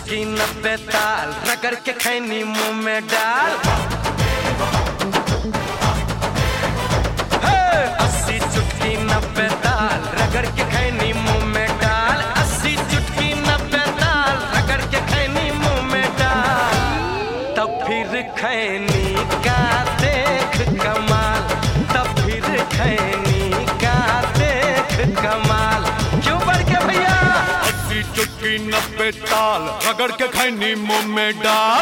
चुटकी 90 ताल रगड़ के खैनी मुंह में डाल। 80 चुटकी 90 ताल रगड़ के खैनी मुंह में डाल। 80 चुटकी 90 ताल रगड़ के खैनी मुंह में डाल। तब फिर खैनी का देख कमाल, तब फिर खैनी का देख कमाल। क्यों बढ़ के भैया? 80 चुटकी 90 ताल रगड़ के खैनी मुंह में डाल।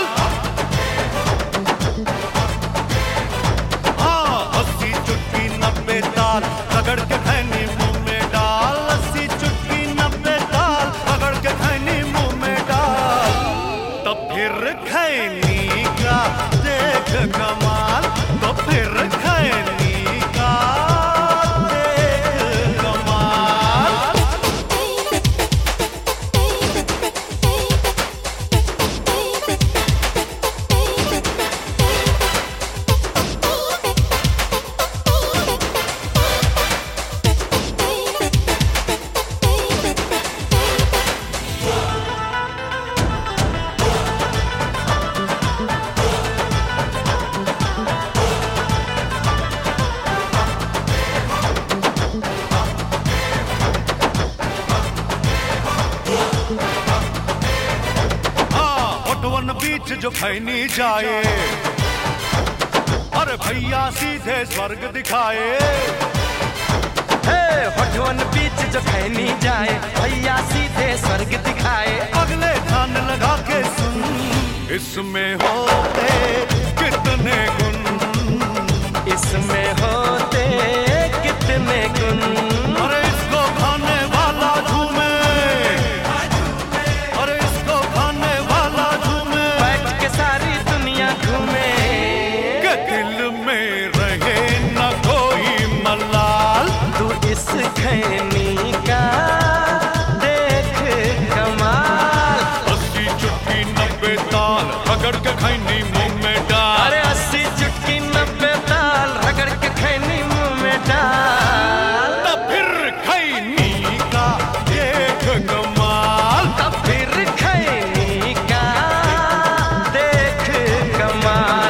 80 चुटकी 90 ताल रगड़ के खैनी मुंह में डाल। 80 चुटकी 90 ताल रगड़ के खैनी मुंह में डाल। तब फिर खैनी का देख कमाल, तो फिर खैनी का देख कमाल। वन बीच जो खैनी जाए, अरे भैया सीधे स्वर्ग दिखाए। होठवन बीच जो खैनी जाए, भैया सीधे स्वर्ग दिखाए। अगले ध्यान लगा के सुन, इसमें होते कितने गुण, इसमें होते कितने गुण। अरे इसको खाने वाला झूमे, अरे इसको खाने वाला झूमे, बैठ के सारी दुनिया घूमे। के दिल में रहे न कोई मलाल। तू इस खैनी का देख कमाल। 80 चुटकी 90 ताल रगड़ के खैनी मुंह में डाल। अरे 80 चुटकी 90 ताल रगड़ के खैनी मुंह में डाल। तब फिर खैनी का देख कमाल, तब फिर खैनी का देख कमाल।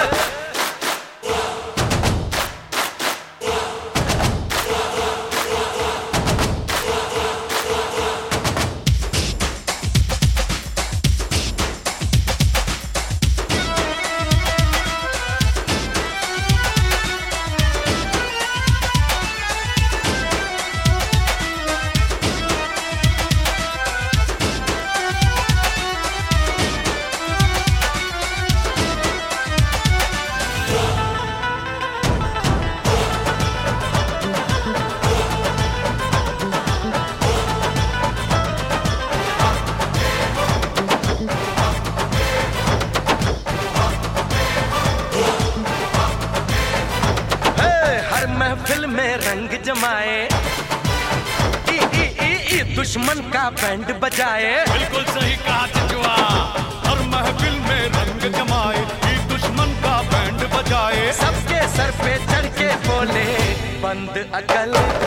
हर महफिल में रंग जमाए, ई ई ई ई दुश्मन का बैंड बजाए। बिल्कुल सही कहा चचुआ। हर महफिल में रंग जमाए, ये दुश्मन का बैंड बजाए। सबके सर पे चढ़ के बोले बंद अकल